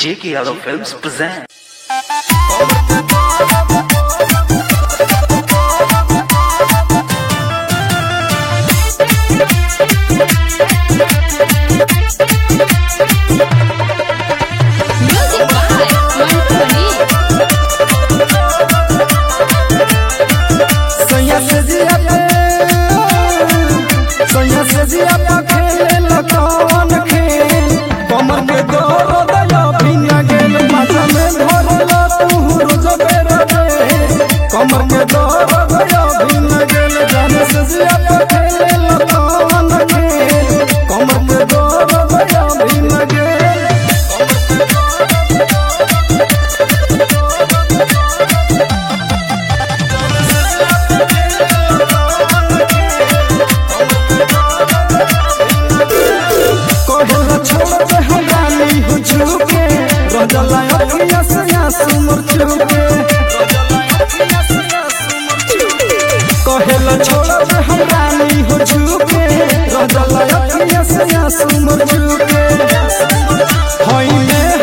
J.K. Yadav Films present. कमर के दर्द दिन गेल जाने से जिया खेले लतावन खेल कमर के दर्द दिन गेल कहला छोड़ दे हमारी हो झुके रजला अखियां से आंसू मोर चुके कहला छोड़ दे हमारी हो झुके रजला अखियां से आंसू मोर चुके होई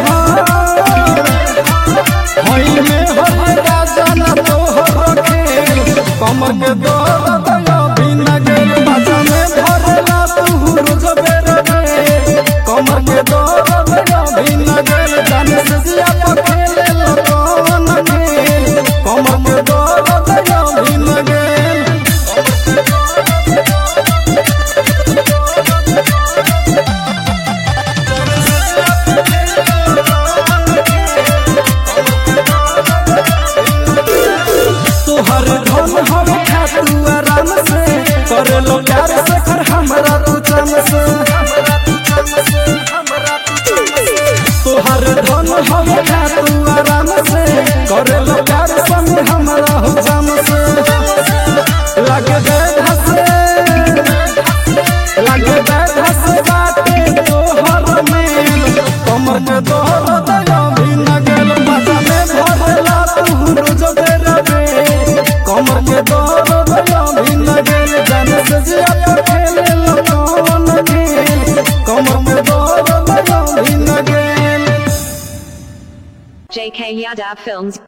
में हो राजा ना तो हो खेल कमर के दर्द बिन गेल बाजा में भरला तू रोज बेर कमर के दर्द बिन गेल जाने से जिया खेले लतावन खेल कमर के दर्द बिन गेल तोहर धन हम खातू आराम से करे लो प्यार से कर हमरा तू चम से तोहर धन हम खातू आराम से करे लो प्यार संग हमरा हो चम से लगे दे धसे बाटे तोहर में कमर के दर्द बिन गेल बाजा में भरला तू रोज बेर कमर के दर्द बिन गेल जाने से जिया खेले लतावन खेल कमर के दर्द बिन गेल J.K. Yadav Films